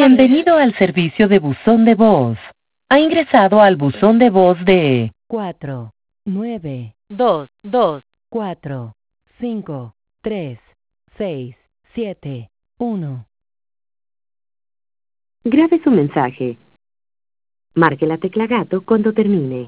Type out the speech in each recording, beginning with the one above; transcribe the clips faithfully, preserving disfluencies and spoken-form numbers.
Bienvenido al servicio de buzón de voz. Ha ingresado al buzón de voz de cuatro, nueve, dos, dos, cuatro, cinco, tres, seis, siete, uno. Grabe su mensaje. Marque la tecla gato cuando termine.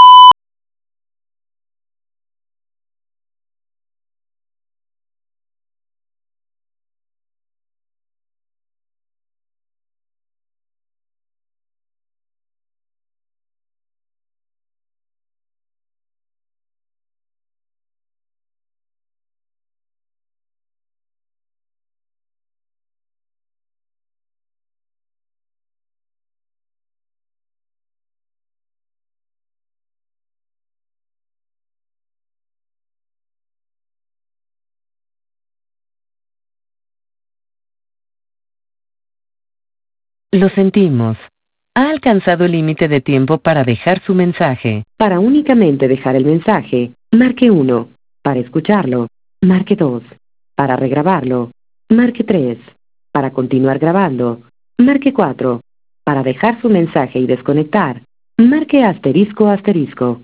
Lo sentimos. Ha alcanzado el límite de tiempo para dejar su mensaje. Para únicamente dejar el mensaje, marque uno. Para escucharlo, marque dos. Para regrabarlo, marque tres. Para continuar grabando, marque cuatro. Para dejar su mensaje y desconectar, marque asterisco asterisco.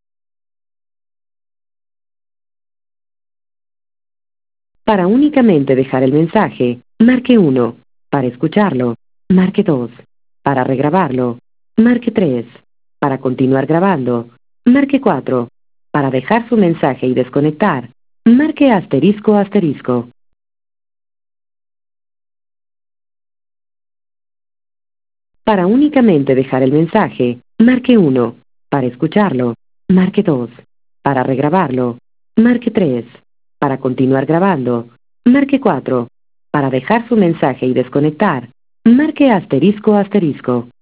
Para únicamente dejar el mensaje, marque uno. Para escucharlo, marque dos. Para regrabarlo, marque tres. Para continuar grabando, marque cuatro. Para dejar su mensaje y desconectar, marque asterisco asterisco. Para únicamente dejar el mensaje, marque uno. Para escucharlo, marque dos. Para regrabarlo, marque tres. Para continuar grabando, marque cuatro. Para dejar su mensaje y desconectar, marque asterisco asterisco.